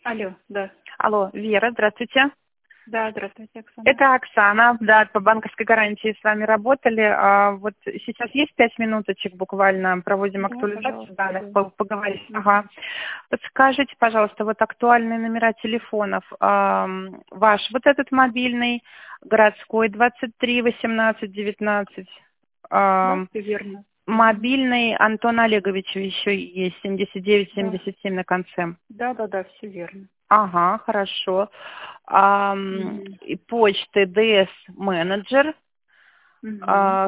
Алло, да. Алло, Вера, здравствуйте. Да, здравствуйте, Оксана. Это Оксана, да, по банковской гарантии с вами работали. Вот сейчас есть 5 минуточек буквально, проводим Да, актуализацию пожалуйста, данных, да. поговорить. Ага. Подскажите, пожалуйста, вот актуальные номера телефонов. Ваш вот этот мобильный, городской 23 18 19. Да, все верно. Мобильный Антона Олеговича еще есть, 79 Да. 77 на конце. Да, все верно. Ага, хорошо. Мгм. И почты DS менеджер, Мгм.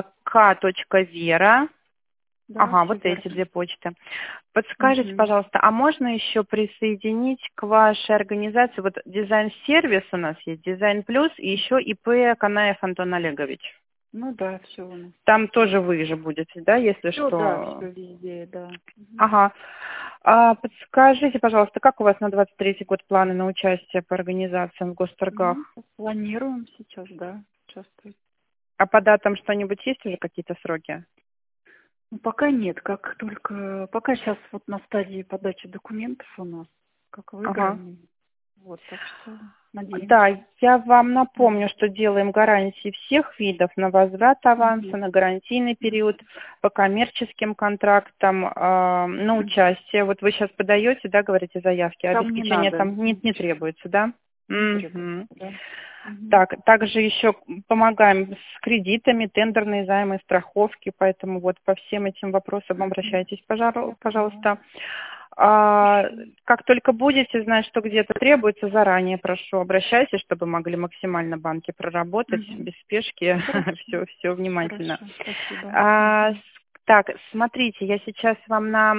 К.Вера. Да, Ага, все вот эти верно. две почты. Подскажите, Мгм. пожалуйста, а можно еще присоединить к вашей организации, вот дизайн-сервис у нас есть, Дизайн Плюс, и еще ИП Канаев Антон Олегович. Ну да, все у нас. Там тоже вы же будете, да, если Все, да, что? все везде, да. Мгм. Ага. Подскажите, пожалуйста, как у вас на 23-й год планы на участие по организациям в госторгах? Ну, планируем сейчас, да, участвовать. А по датам что-нибудь есть уже какие-то сроки? Ну, пока нет, как только, пока сейчас вот на стадии подачи документов у нас, как Ага. выбираем. Вот, так что надеемся. Да, я вам напомню, Мгм. что делаем гарантии всех видов на возврат аванса, Мгм. на гарантийный Мгм. период, по коммерческим контрактам, на Мгм. участие. Вот вы сейчас подаете, да, говорите, заявки, а Там не обеспечение надо там не ничего. требуется, да? Не требуется, Мгм. да. Мгм. Так, также еще помогаем с кредитами, тендерные займы, страховки, поэтому вот по всем этим вопросам Мгм. обращайтесь, Я поняла. пожалуйста. Хорошо. Как только будете знать, что где-то требуется, заранее прошу, обращайтесь, чтобы могли максимально банки проработать Мгм. без спешки, Хорошо. все внимательно. Хорошо. Спасибо. А, Мгм. с- так, смотрите, я сейчас вам на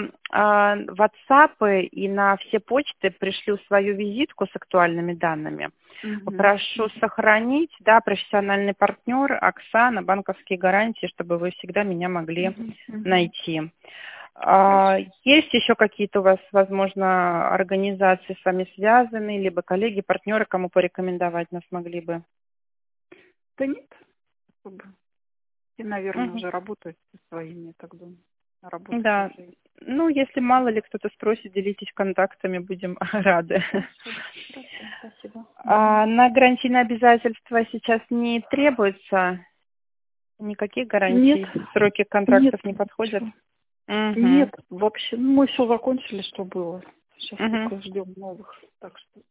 WhatsApp и на все почты пришлю свою визитку с актуальными данными. Мгм. Попрошу сохранить, да, профессиональный партнер, Оксана, банковские гарантии, чтобы вы всегда меня могли Мгм. Мгм. найти. Хорошо. Есть еще какие-то у вас, возможно, организации с вами связанные, либо коллеги, партнеры, кому порекомендовать нас могли бы? Да нет. Особо. Все, наверное, Мгм. уже работают со своими, я так думаю. Работать Да. уже. Ну, если мало ли кто-то спросит, делитесь контактами, будем рады. Хорошо. Хорошо. Спасибо. Мгм. На гарантийные обязательства сейчас не требуется никаких Нет. гарантий, сроки Нет. контрактов не подходят? Ничего. Угу. Нет. Вообще. Ну, мы все закончили, что было. Сейчас Угу. только ждем новых. Так что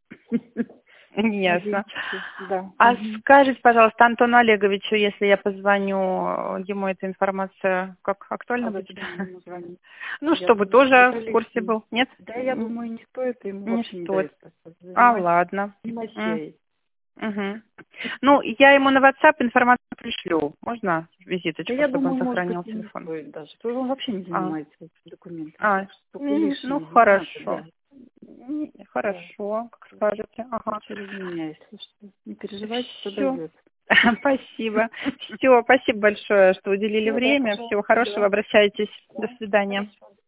Ясно. надеемся. Да. А Мгм. скажите, пожалуйста, Антону Олеговичу, если я позвоню, ему эта информация как А актуально будет? зачем ему звонить? Ну, Я чтобы думаю, тоже это в курсе лишнее. был. Нет? Да, я думаю, не стоит, ему Не вообще не до стоит. этого. А, ладно. Занимайся. Мгм. Ну, я ему на WhatsApp информацию пришлю. Можно Да визиточку, я чтобы он думаю, может быть, сохранил и не телефон? стоит даже. Потому что он вообще не А, занимается этими документами. а, Так что только ну, лишнее. Не надо, хорошо. да. Да. Хорошо, как скажете. Ага. Через меня, если что. Не переживайте, все Все. дойдет. Спасибо. Все, спасибо большое, что уделили Все, да, время. Всего пожалуйста, хорошего. да. Обращайтесь. До Да, свидания. хорошо.